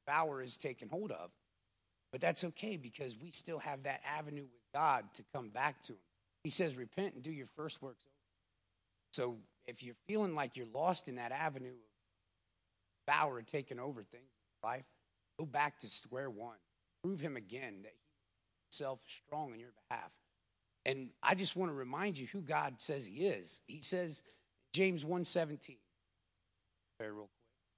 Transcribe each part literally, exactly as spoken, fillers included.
devourer is taken hold of. But that's okay because we still have that avenue with God to come back to him. He says, repent and do your first works. So if you're feeling like you're lost in that avenue of devourer taking over things in life, go back to square one. Prove him again that he's himself strong on your behalf. And I just want to remind you who God says he is. He says, James one seventeen, very real quick.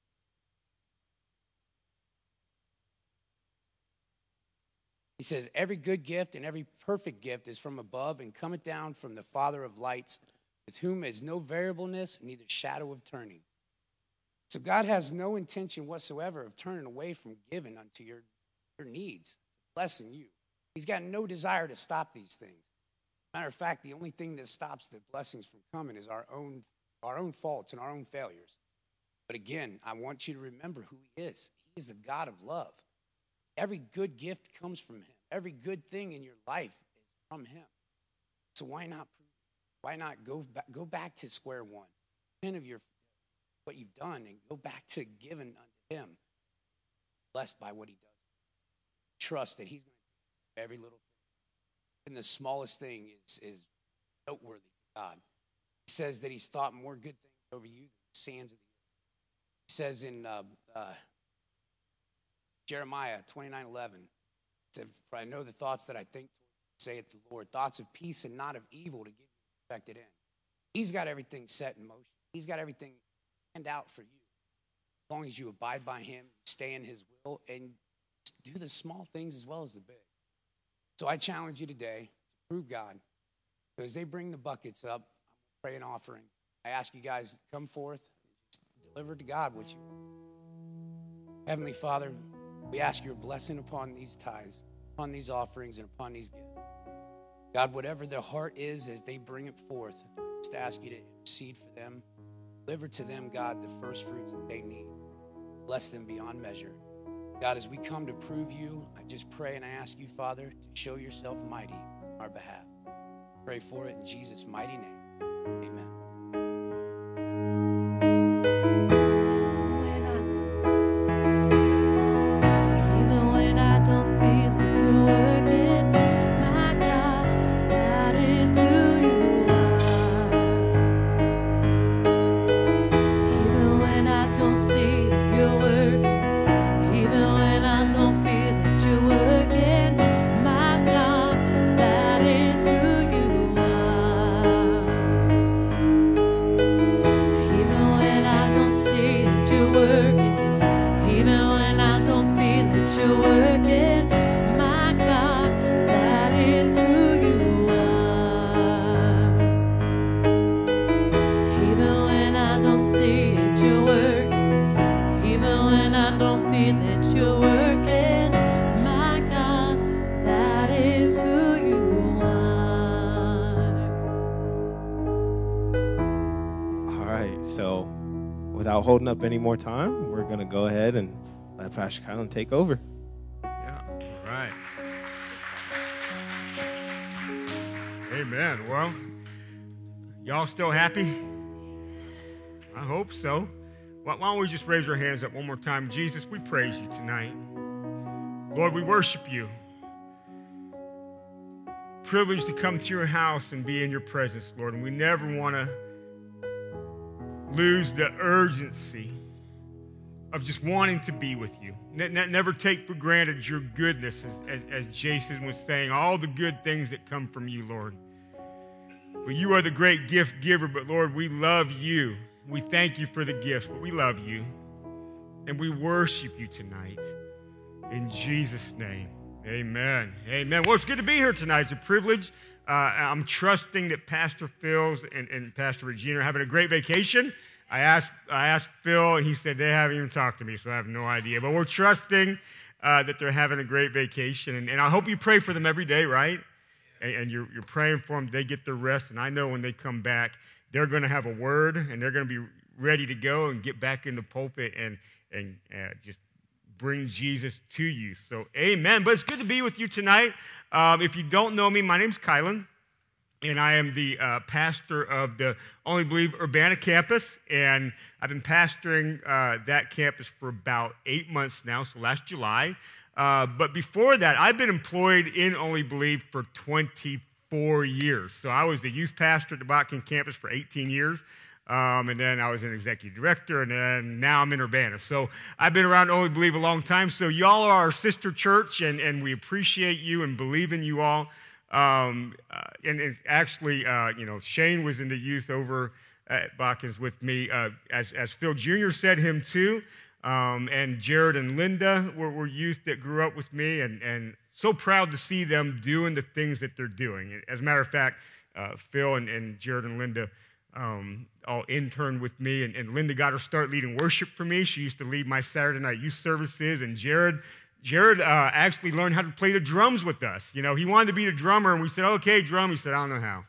He says, every good gift and every perfect gift is from above and cometh down from the Father of lights, with whom is no variableness, neither shadow of turning. So God has no intention whatsoever of turning away from giving unto your, your needs, blessing you. He's got no desire to stop these things. Matter of fact, the only thing that stops the blessings from coming is our own, our own faults and our own failures. But again, I want you to remember who he is. He is the God of love. Every good gift comes from him. Every good thing in your life is from him. So why not why not go back, go back to square one? Repent of your what you've done and go back to giving unto him. Blessed by what he does. Trust that he's going to do every little thing. And the smallest thing is, is noteworthy to God. He says that he's thought more good things over you than the sands of the earth. He says in uh, uh, Jeremiah twenty-nine eleven, said, for I know the thoughts that I think toward, saith the Lord, thoughts of peace and not of evil to give you an expected end. He's got everything set in motion. He's got everything planned out for you. As long as you abide by him, stay in his will, and do the small things as well as the big. So I challenge you today to prove God. So as they bring the buckets up, I'm going to pray an offering. I ask you guys to come forth and deliver to God what you want. Heavenly Father, we ask your blessing upon these tithes, upon these offerings, and upon these gifts. God, whatever their heart is as they bring it forth, I just ask you to intercede for them. Deliver to them, God, the first fruits that they need. Bless them beyond measure. God, as we come to prove you, I just pray and I ask you, Father, to show yourself mighty on our behalf. Pray for it in Jesus' mighty name. Amen. Holding up any more time, we're going to go ahead and let Pastor Kylan take over. Yeah, all right. Amen. Well, y'all still happy? I hope so. Why don't we just raise our hands up one more time? Jesus, we praise you tonight. Lord, we worship you. Privileged to come to your house and be in your presence, Lord, and we never want to lose the urgency of just wanting to be with you. Ne- ne- never take for granted your goodness, as, as, as Jason was saying, all the good things that come from you, Lord. But you are the great gift giver, but Lord, we love you. We thank you for the gifts, but we love you. And we worship you tonight. In Jesus' name, amen. Amen. Well, it's good to be here tonight. It's a privilege. Uh, I'm trusting that Pastor Phil and, and Pastor Regina are having a great vacation. I asked I asked Phil, and he said they haven't even talked to me, so I have no idea. But we're trusting uh, that they're having a great vacation. And, and I hope you pray for them every day, right? And, and you're, you're praying for them. They get their rest. And I know when they come back, they're going to have a word, and they're going to be ready to go and get back in the pulpit and, and uh, just bring Jesus to you. So, amen. But it's good to be with you tonight. Um, if you don't know me, my name's Kylan. and I am the uh, pastor of the Only Believe Urbana campus, and I've been pastoring uh, that campus for about eight months now, so last July. Uh, but before that, I've been employed in Only Believe for twenty-four years. So I was the youth pastor at the Botkin campus for eighteen years, um, and then I was an executive director, and then now I'm in Urbana. So I've been around Only Believe a long time. So y'all are our sister church, and, and we appreciate you and believe in you all. Um, uh, and, and actually, uh, you know, Shane was in the youth over at Botkins with me. Uh, as, as Phil Junior said, him too. Um, and Jared and Linda were, were youth that grew up with me, and, and so proud to see them doing the things that they're doing. As a matter of fact, uh, Phil and, and Jared and Linda um, all interned with me, and, and Linda got her start leading worship for me. She used to lead my Saturday night youth services, and Jared Jared uh, actually learned how to play the drums with us. You know, he wanted to be the drummer, and we said, okay, drum. He said, I don't know how.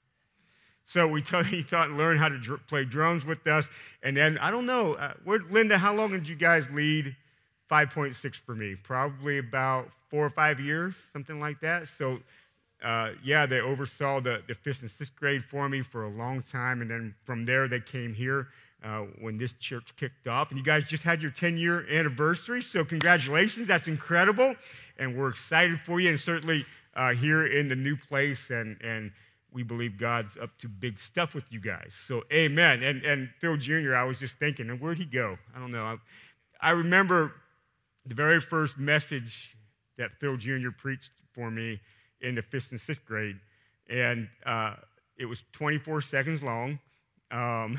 So we taught, he taught and learned how to dr- play drums with us. And then, I don't know, uh, where, Linda, how long did you guys lead five point six for me? Probably about four or five years, something like that. So, uh, yeah, they oversaw the, the fifth and sixth grade for me for a long time. And then from there, they came here. Uh, when this church kicked off. And you guys just had your ten-year anniversary, so congratulations. That's incredible, and we're excited for you, and certainly uh, here in the new place, and, and we believe God's up to big stuff with you guys. So amen. And, and Phil Junior, I was just thinking, and where'd he go? I don't know. I, I remember the very first message that Phil Junior preached for me in the fifth and sixth grade, and uh, it was twenty-four seconds long. Um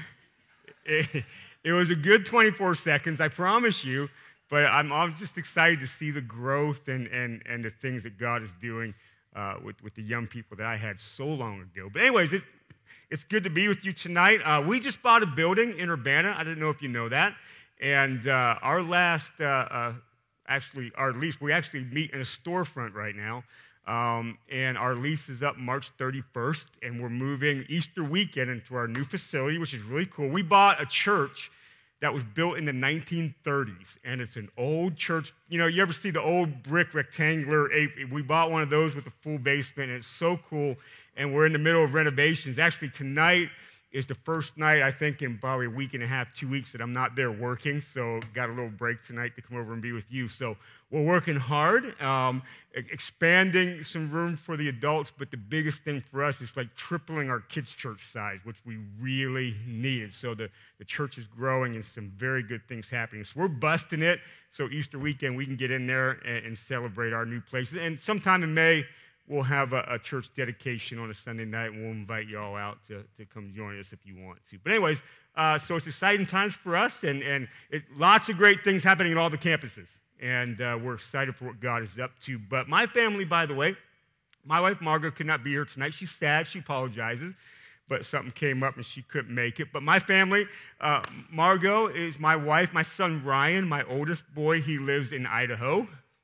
It, it was a good twenty-four seconds, I promise you, but I'm, I was just excited to see the growth and, and, and the things that God is doing uh, with, with the young people that I had so long ago. But anyways, it, it's good to be with you tonight. Uh, we just bought a building in Urbana. I didn't know if you know that. And uh, our last, uh, uh, actually, our lease, we actually meet in a storefront right now. Um, and our lease is up March thirty-first, and we're moving Easter weekend into our new facility, which is really cool. We bought a church that was built in the nineteen thirties, and it's an old church. You know, you ever see the old brick rectangular? We bought one of those with a full basement, and it's so cool, and we're in the middle of renovations. Actually, tonight is the first night, I think, in probably a week and a half, two weeks that I'm not there working, so got a little break tonight to come over and be with you. So we're working hard, um, expanding some room for the adults, but the biggest thing for us is like tripling our kids' church size, which we really needed. So the, the church is growing and some very good things happening. So we're busting it, so Easter weekend we can get in there and, and celebrate our new place. And sometime in May, we'll have a, a church dedication on a Sunday night, and we'll invite you all out to, to come join us if you want to. But anyways, uh, so it's exciting times for us, and, and it, lots of great things happening at all the campuses. And uh, we're excited for what God is up to. But my family, by the way, my wife Margot could not be here tonight. She's sad. She apologizes. But something came up and she couldn't make it. But my family, uh, Margot is my wife. My son Ryan, my oldest boy, he lives in Idaho.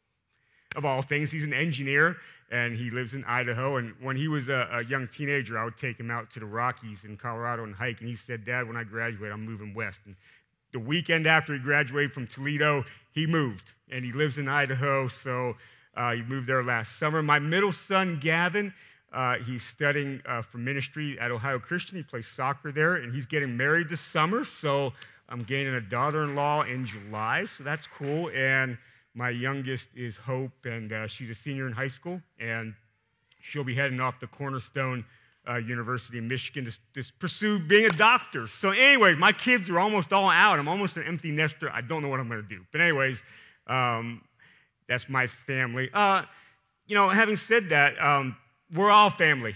Of all things, he's an engineer, and he lives in Idaho. And when he was a, a young teenager, I would take him out to the Rockies in Colorado and hike. And he said, Dad, when I graduate, I'm moving west. And the weekend after he graduated from Toledo, he moved, and he lives in Idaho, so uh, he moved there last summer. My middle son, Gavin, uh, he's studying uh, for ministry at Ohio Christian. He plays soccer there, and he's getting married this summer, so I'm gaining a daughter-in-law in July, so that's cool. And my youngest is Hope, and uh, she's a senior in high school, and she'll be heading off to Cornerstone Uh, University in Michigan to, to pursue being a doctor. So anyways, my kids are almost all out. I'm almost an empty nester. I don't know what I'm going to do. But anyways, um, that's my family. Uh, you know, having said that, um, we're all family.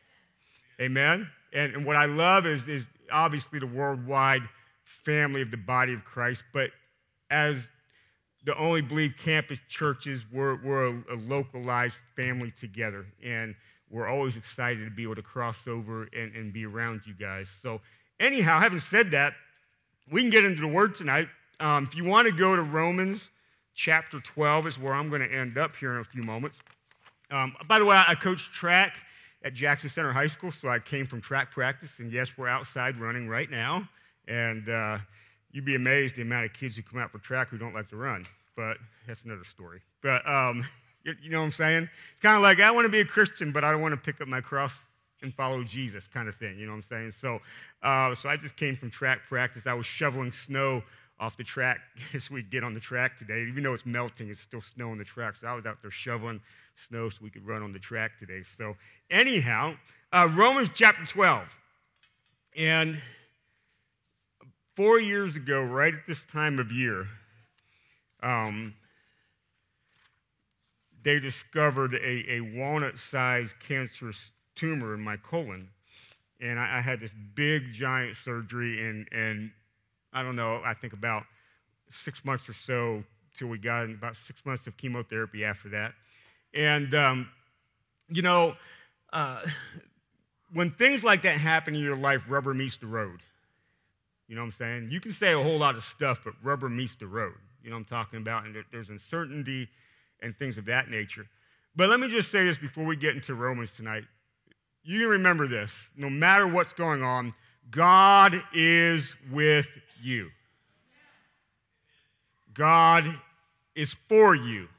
Amen? And, and what I love is, is obviously the worldwide family of the body of Christ. But as the Only Believe campus churches, we're, we're a, a localized family together. And we're always excited to be able to cross over and, and be around you guys. So anyhow, having said that, we can get into the Word tonight. Um, if you want to go to Romans chapter twelve is where I'm going to end up here in a few moments. Um, by the way, I coach track at Jackson Center High School, so I came from track practice, and yes, we're outside running right now. And uh, you'd be amazed the amount of kids who come out for track who don't like to run, but that's another story. But um You know what I'm saying? It's kind of like, I want to be a Christian, but I don't want to pick up my cross and follow Jesus kind of thing, you know what I'm saying? So, uh, so I just came from track practice. I was shoveling snow off the track as we get on the track today. Even though it's melting, it's still snow on the track. So I was out there shoveling snow so we could run on the track today. So anyhow, uh, Romans chapter twelve. And four years ago, right at this time of year, um, they discovered a, a walnut-sized cancerous tumor in my colon. And I, I had this big, giant surgery, and, and I don't know, I think about six months or so till we got in, about six months of chemotherapy after that. And, um, you know, uh, when things like that happen in your life, rubber meets the road. You know what I'm saying? You can say a whole lot of stuff, but rubber meets the road. You know what I'm talking about? And there, there's uncertainty and things of that nature. But let me just say this before we get into Romans tonight. You can remember this. No matter what's going on, God is with you. God is for you.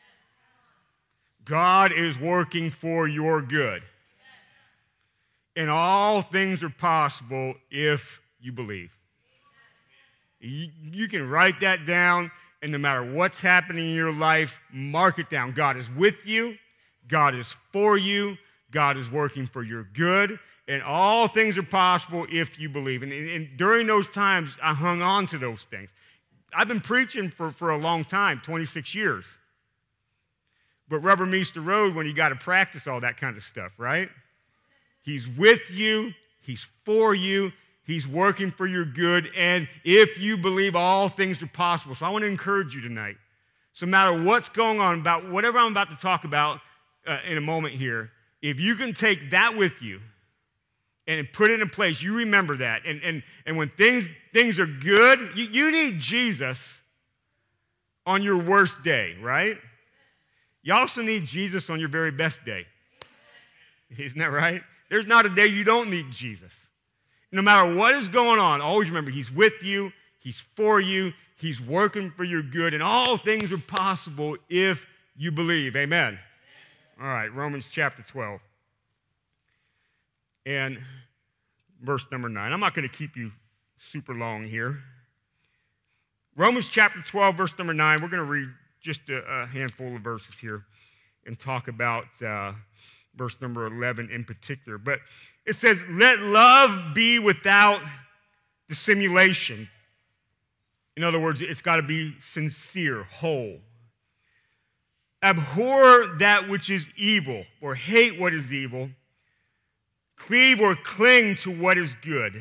God is working for your good. And all things are possible if you believe. You, you can write that down, and no matter what's happening in your life, mark it down. God is with you. God is for you. God is working for your good. And all things are possible if you believe. And, and, and during those times, I hung on to those things. I've been preaching for, for a long time, twenty-six years. But rubber meets the road when you got to practice all that kind of stuff, right? He's with you. He's for you. He's working for your good. And if you believe, all things are possible. So I want to encourage you tonight. So no matter what's going on, about whatever I'm about to talk about uh, in a moment here, if you can take that with you and put it in place, you remember that. And, and, and when things, things are good, you, you need Jesus on your worst day, right? You also need Jesus on your very best day. Isn't that right? There's not a day you don't need Jesus. No matter what is going on, always remember He's with you, He's for you, He's working for your good, and all things are possible if you believe. Amen. All right, Romans chapter twelve. And verse number nine. I'm not going to keep you super long here. Romans chapter twelve, verse number nine. We're going to read just a, a handful of verses here and talk about uh, verse number eleven in particular. But it says, let love be without dissimulation. In other words, it's got to be sincere, whole. Abhor that which is evil, or hate what is evil. Cleave or cling to what is good.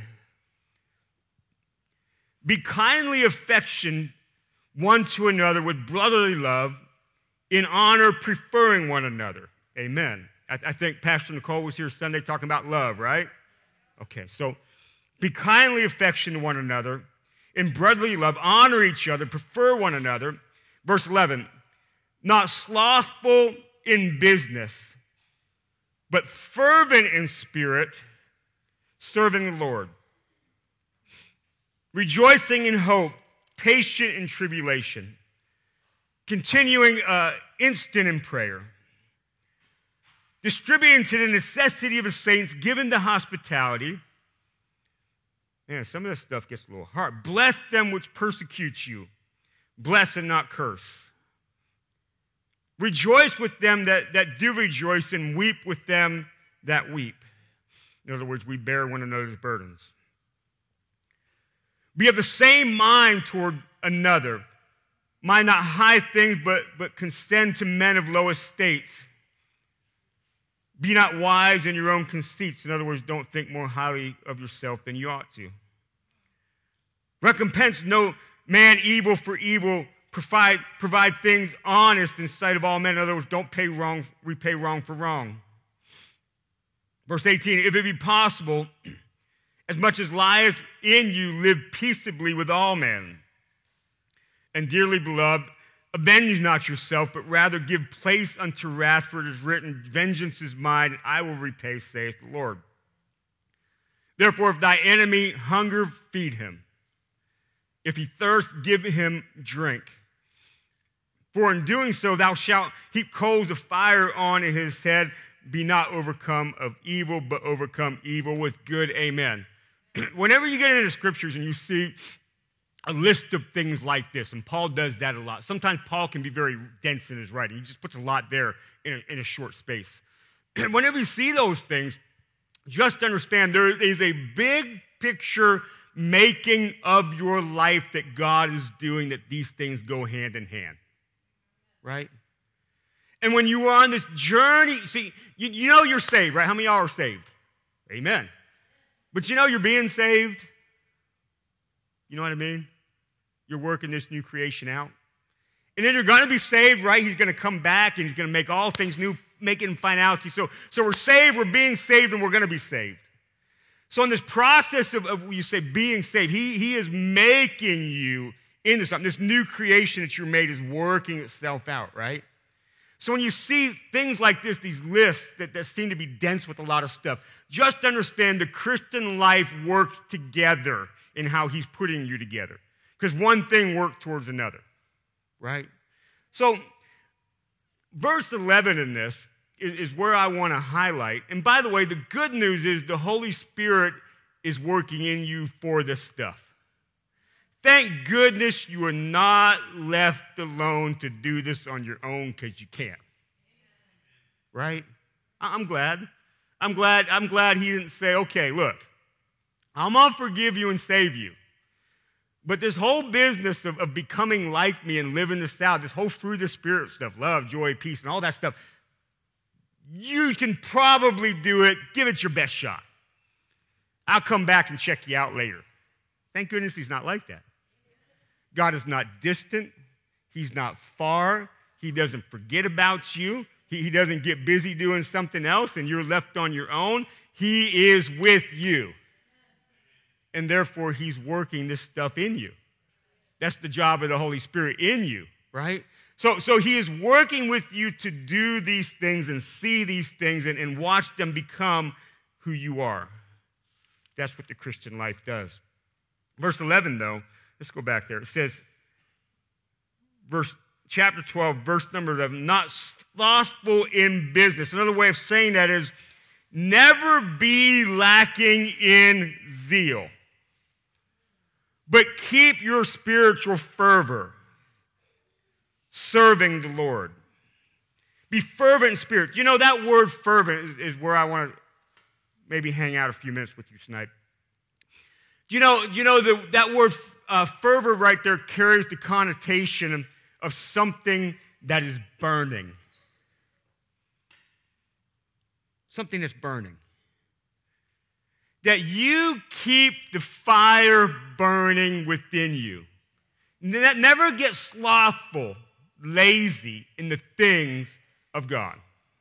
Be kindly affectioned one to another with brotherly love, in honor preferring one another. Amen. I, I think Pastor Nicole was here Sunday talking about love, right? Okay, so be kindly affectioned to one another, in brotherly love, honor each other, prefer one another. Verse eleven, not slothful in business, but fervent in spirit, serving the Lord. Rejoicing in hope, patient in tribulation, continuing uh, instant in prayer, distributing to the necessity of the saints, given to hospitality. Man, some of this stuff gets a little hard. Bless them which persecute you. Bless and not curse. Rejoice with them that, that do rejoice, and weep with them that weep. In other words, we bear one another's burdens. Be of the same mind toward another. Mind not high things, but, but consent to men of low estates. Be not wise in your own conceits. In other words, don't think more highly of yourself than you ought to. Recompense no man evil for evil. Provide, provide things honest in sight of all men. In other words, don't pay wrong, repay wrong for wrong. Verse eighteen, if it be possible, as much as lieth in you, live peaceably with all men. And dearly beloved, avenge not yourself, but rather give place unto wrath, for it is written, vengeance is mine, and I will repay, saith the Lord. Therefore, if thy enemy hunger, feed him. If he thirst, give him drink. For in doing so, thou shalt heap coals of fire on his head. be not overcome of evil, but overcome evil with good. Amen. Whenever you get into the scriptures and you see a list of things like this, and Paul does that a lot. Sometimes Paul can be very dense in his writing. He just puts a lot there in a, in a short space. Whenever you see those things, just understand there is a big picture making of your life that God is doing, that these things go hand in hand, right? And when you are on this journey, see, you, you know you're saved, right? How many of y'all are saved? Amen. But you know you're being saved. You know what I mean? You're working this new creation out. And then you're going to be saved, right? He's going to come back and he's going to make all things new, making finality. So, so we're saved, we're being saved, and we're going to be saved. So in this process of, of you say being saved, he, he is making you into something. This new creation that you're made is working itself out, right? So when you see things like this, these lists that, that seem to be dense with a lot of stuff, just understand the Christian life works together in how he's putting you together. Because one thing works towards another, right? So verse eleven in this is, is where I want to highlight. And by the way, the good news is the Holy Spirit is working in you for this stuff. Thank goodness you are not left alone to do this on your own because you can't. Right? I'm glad. I'm glad, I'm glad he didn't say, okay, look, I'm going to forgive you and save you. But this whole business of, of becoming like me and living this out, this whole fruit of the Spirit stuff, love, joy, peace, and all that stuff, you can probably do it. Give it your best shot. I'll come back and check you out later. Thank goodness he's not like that. God is not distant. He's not far. He doesn't forget about you. He, he doesn't get busy doing something else and you're left on your own. He is with you. And therefore, he's working this stuff in you. That's the job of the Holy Spirit in you, right? So, so he is working with you to do these things and see these things and, and watch them become who you are. That's what the Christian life does. Verse eleven, though, let's go back there. It says, verse chapter twelve, verse number eleven, not slothful in business. Another way of saying that is, never be lacking in zeal, but keep your spiritual fervor, serving the Lord. Be fervent in spirit. You know, that word fervent is, is where I want to maybe hang out a few minutes with you tonight. You know, you know the, that word uh, fervor right there carries the connotation of something that is burning. Something that's burning. That you keep the fire burning within you. That never get slothful, lazy in the things of God.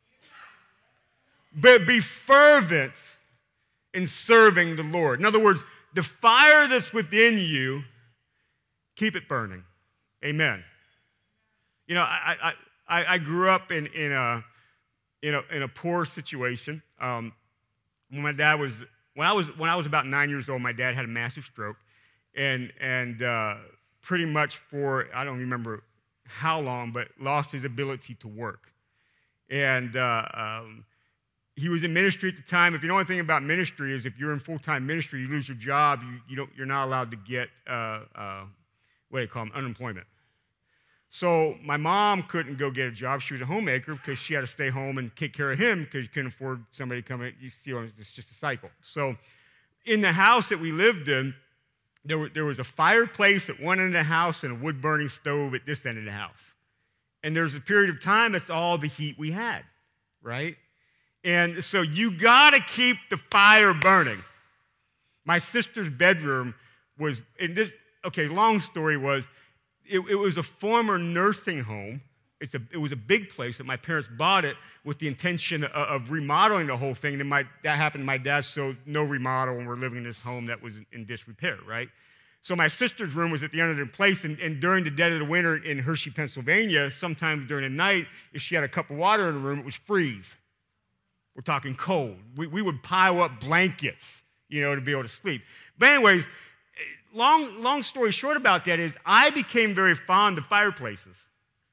But be fervent in serving the Lord. In other words, the fire that's within you, keep it burning. Amen. You know, I I, I grew up in, in, a, in, a, in a poor situation. Um, when my dad was, when I was, when I was about nine years old, my dad had a massive stroke. And, and uh, pretty much for, I don't remember how long, but lost his ability to work. And uh, um, he was in ministry at the time. If you know anything about ministry, is if you're in full-time ministry, you lose your job, you, you don't, you're not allowed to get, uh, uh, what do you call them, unemployment. So my mom couldn't go get a job. She was a homemaker because she had to stay home and take care of him because you couldn't afford somebody to come in. You see, it's just a cycle. So in the house that we lived in, there, were, there was a fireplace at one end of the house and a wood-burning stove at this end of the house. And there's a period of time that's all the heat we had, right? And so you got to keep the fire burning. My sister's bedroom was, in this, okay, long story was, it, it was a former nursing home. It's a, it was a big place that my parents bought it with the intention of, of remodeling the whole thing. And my, that happened to my dad, so no remodel when we're living in this home that was in disrepair, right? So my sister's room was at the end of the place, and, and during the dead of the winter in Hershey, Pennsylvania, sometimes during the night, if she had a cup of water in the room, it was freeze. We're talking cold. We, we would pile up blankets, you know, to be able to sleep. But anyways, long, long story short about that is I became very fond of fireplaces.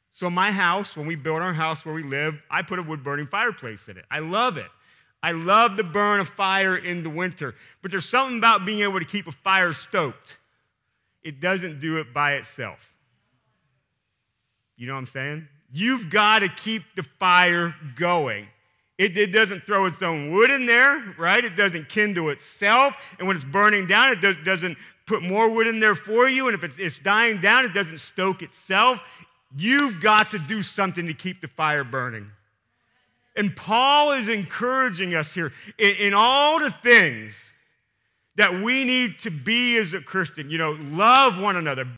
So my house, when we built our house where we live, I put a wood-burning fireplace in it. I love it. I love the burn of fire in the winter. But there's something about being able to keep a fire stoked. It doesn't do it by itself. You know what I'm saying? You've got to keep the fire going. It, it doesn't throw its own wood in there, right? It doesn't kindle itself. And when it's burning down, it does, doesn't put more wood in there for you. And if it's, it's dying down, it doesn't stoke itself. You've got to do something to keep the fire burning. And Paul is encouraging us here in, in all the things that we need to be as a Christian. You know, love one another,